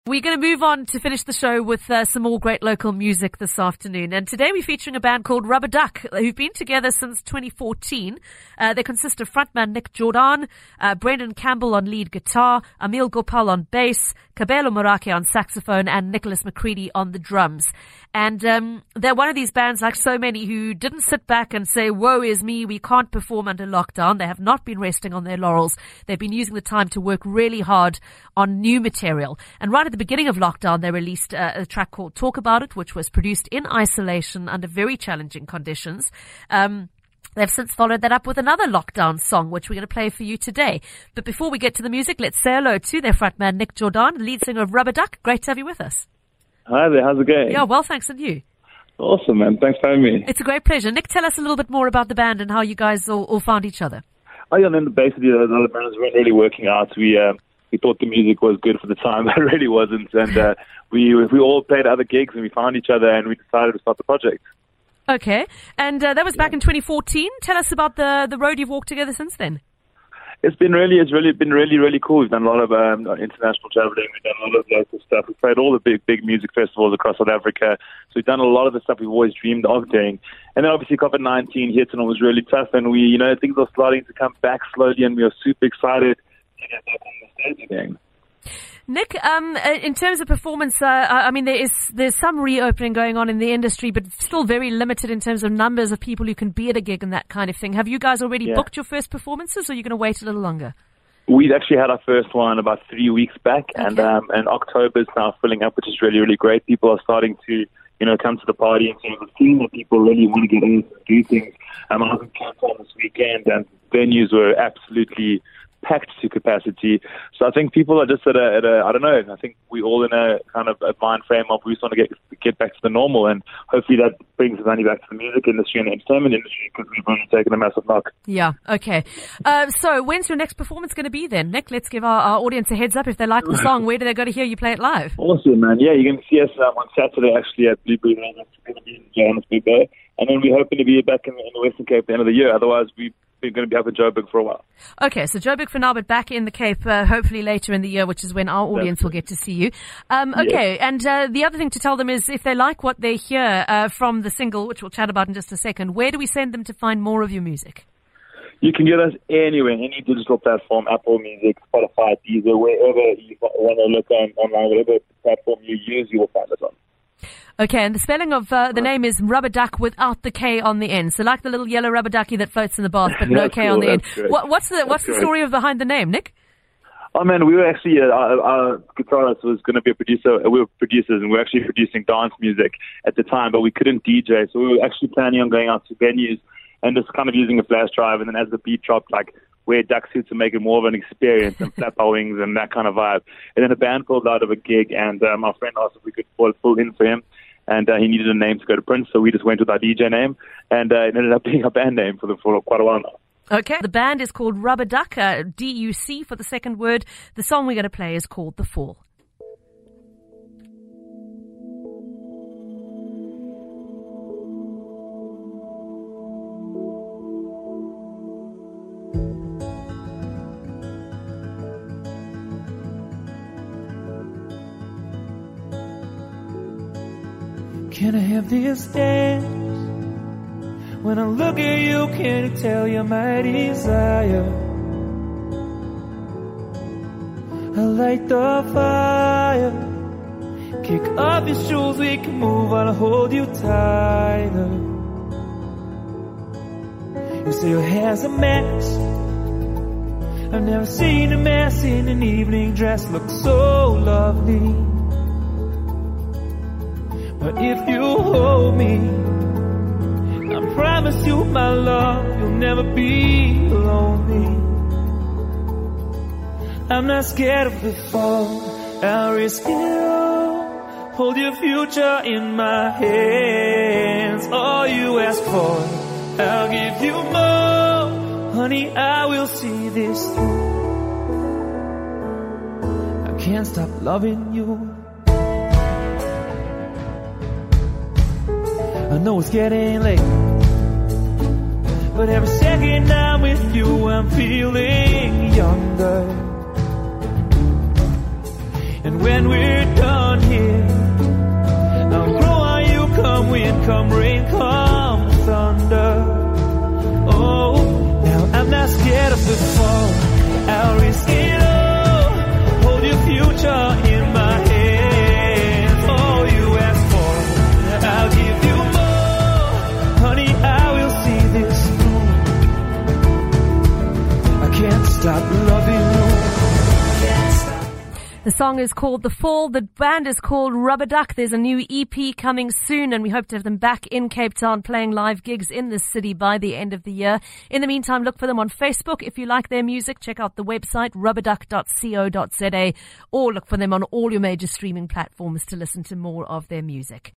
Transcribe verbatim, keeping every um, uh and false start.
We're going to move on to finish the show with uh, some more great local music this afternoon. And today we're featuring a band called Rubber Duck, who've been together since twenty fourteen. Uh, they consist of frontman Nick Jordan, uh, Brendan Campbell on lead guitar, Emil Gopal on bass, Kabelo Morake on saxophone, and Nicholas McCready on the drums. And um, they're one of these bands, like so many, who didn't sit back and say, woe is me, we can't perform under lockdown. They have not been resting on their laurels. They've been using the time to work really hard on new material. And right at the beginning of lockdown, they released uh, a track called Talk About It, which was produced in isolation under very challenging conditions. Um, They've since followed that up with another lockdown song, which we're going to play for you today. But before we get to the music, let's say hello to their frontman, Nick Jordan, lead singer of Rubber Duck. Great to have you with us. Hi there, how's it going? Yeah, well, thanks, and you? Awesome, man. Thanks for having me. It's a great pleasure. Nick, tell us a little bit more about the band and how you guys all, all found each other. Oh, yeah, and then basically the other bands weren't really working out. We uh, we thought the music was good for the time, but it really wasn't. And uh, we we all played other gigs and we found each other and we decided to start the project. Okay, and uh, that was back in twenty fourteen. Tell us about the the road you've walked together since then. It's been really, it's really been really, really cool. We've done a lot of um, international traveling. We've done a lot of local stuff. We've played all the big, big music festivals across South Africa. So we've done a lot of the stuff we've always dreamed of doing. And then obviously COVID nineteen hit and it was really tough. And we, you know, things are starting to come back slowly, and we are super excited to get back on the stage again. Nick, um, in terms of performance, uh, I mean, there is there's some reopening going on in the industry, but still very limited in terms of numbers of people who can be at a gig and that kind of thing. Have you guys already yeah. booked your first performances, or are you going to wait a little longer? We've actually had our first one about three weeks back, okay. and um, and October's now filling up, which is really, really great. People are starting to, you know, come to the party, and so the feeling that people really want to get in and do things. Um, I was in Cape Town this weekend, and venues were absolutely packed to capacity. So I think people are just at a, at a, I don't know, I think we're all in a kind of a mind frame of we just want to get get back to the normal, and hopefully that brings us only back to the music industry and the entertainment industry, because we've really taken a massive knock. Yeah, okay. Uh, so when's your next performance going to be then, Nick? Let's give our, our audience a heads up. If they like the song, where do they go to hear you play it live? Awesome, man. Yeah, you're going to see us um, on Saturday actually at Blueberry Lane. It's going to be in Johannesburg there. And then we're hoping to be back in, in the Western Cape at the end of the year. Otherwise, we we're going to be up in Joburg for a while. Okay, so Joburg for now, but back in the Cape, uh, hopefully later in the year, which is when our audience That's will get to see you. Um, okay, yeah. and uh, the other thing to tell them is if they like what they hear uh, from the single, which we'll chat about in just a second, where do we send them to find more of your music? You can get us anywhere, any digital platform, Apple Music, Spotify, Deezer, wherever you want to look on online, whatever platform you use, you will find us on. Okay, and the spelling of uh, the name is Rubber Duck without the K on the end. So like the little yellow rubber ducky that floats in the bath, but no K cool, on the end. What, what's the what's the story of behind the name, Nick? Oh man, we were actually uh, our, our guitarist was going to be a producer. We were producers, and we were actually producing dance music at the time, but we couldn't D J, so we were actually planning on going out to venues and just kind of using a flash drive, and then as the beat dropped, like wear duck suits to make it more of an experience and flap our wings and that kind of vibe. And then a band pulled out of a gig, and um, our friend asked if we could pull, pull in for him. And uh, he needed a name to go to Prince, so we just went with our D J name, and uh, it ended up being our band name for, the, for quite a while now. Okay. The band is called Rubber Duck, uh, D U C for the second word. The song we're going to play is called The Fall. Can I have this dance? When I look at you, can you tell you're my desire? I light the fire. Kick off your shoes, we can move, I'll hold you tighter. You say your hair's a mess. I've never seen a mess in an evening dress look so lovely. But if you hold me, I promise you my love, you'll never be lonely. I'm not scared of the fall, I'll risk it all. Hold your future in my hands. All you ask for, I'll give you more. Honey, I will see this through. I can't stop loving you. I know it's getting late, but every second I'm with you, I'm feeling younger. And when we're done here, I'll grow on you, come wind, come rain, come thunder. Oh, now I'm not scared of the fall. I'll risk it all. Hold your future in my hands. All you ask for, I'll give you more. Honey, I will see this through. I can't stop loving you. The song is called The Fall. The band is called Rubber Duck. There's a new E P coming soon, and we hope to have them back in Cape Town playing live gigs in the city by the end of the year. In the meantime, look for them on Facebook. If you like their music, check out the website rubber duck dot co dot za, or look for them on all your major streaming platforms to listen to more of their music.